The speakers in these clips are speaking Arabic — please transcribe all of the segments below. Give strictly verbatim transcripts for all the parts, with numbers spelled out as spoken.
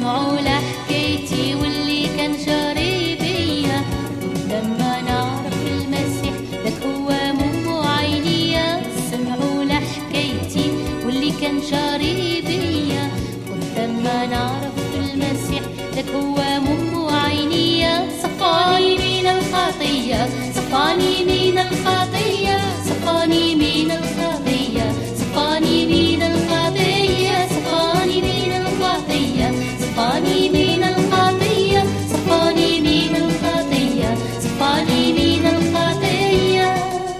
سمعوا لحكايتي واللي كان جاري بيا. ولما نعرف المسيح ذاك هو مو عينيا. سمعوا لحكايتي واللي كان جاري بيا. ولما نعرف المسيح ذاك هو مو عينيا. صفاني من الخطية، صفاني من الخطية، صفاني من الخطية، صفاني من الخطية، صفاني من الخطية، صفاني من الخطية، صفاني من الخطية، صفاني من الخطية.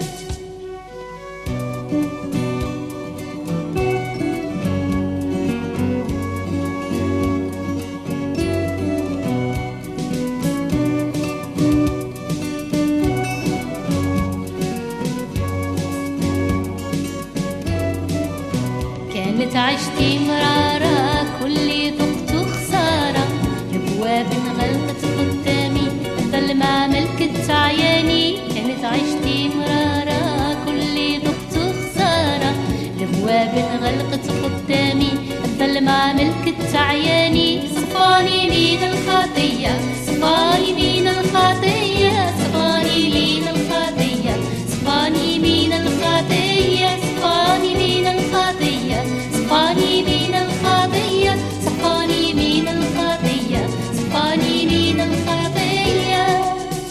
كانت عشتي مرارة كل ضغط خسارة. الابواب انغلقت قدامي مثل ما عملت عياني. كانت عشتي مرارة كل ضغط خسارة. الابواب انغلقت قدامي مثل ما عملت عياني. صفاني من الخطية، صفاني من الخطية، صفاني من الخطية، صفاني من الخطية، صفاني من الخطية، صفاني من الخطية، صفاني من الخطية، صفاني من الخطية.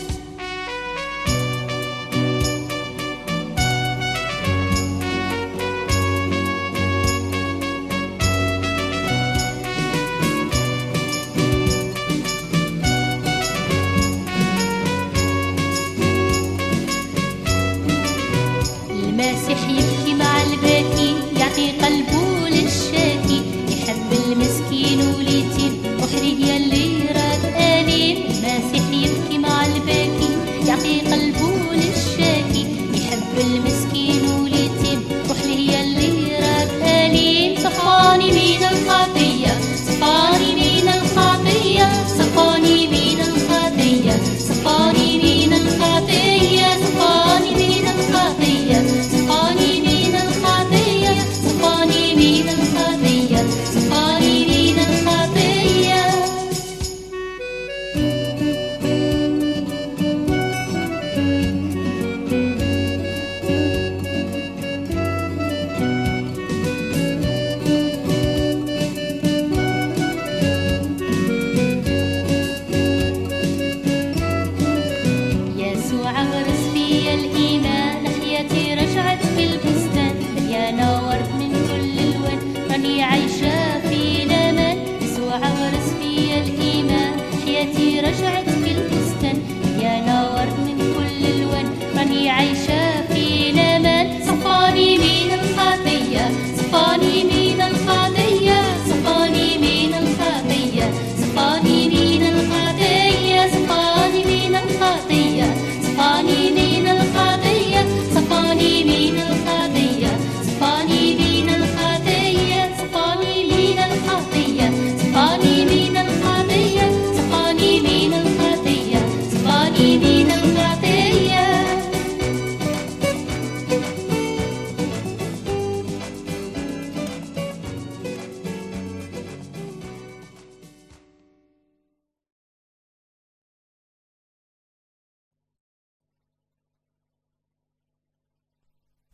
المسيح يبكي مع الباكي، يعطي قلبه للشاكي، يحب المسكين واليتيم وحريه يلي راد أليم. المسيح يبكي مع الباكي، يعطي قلبه للشاكي، يحب المسكين واليتيم وحريه يلي راد أليم. صفاني من الخطية، صفاني من الخطية، صفاني من الخطية، صفاني من الخطية، صفاني من الخطية، صفاني من الخطية، صفاني من الخطية، صفاني من الخطية. يسوع غرس فيا الإيمان، حياتي رجعت في البستان، مليانة ورد من كل الوان، راني عايشة في الأمان. يسوع غرس فيا الإيمان، حياتي رجعت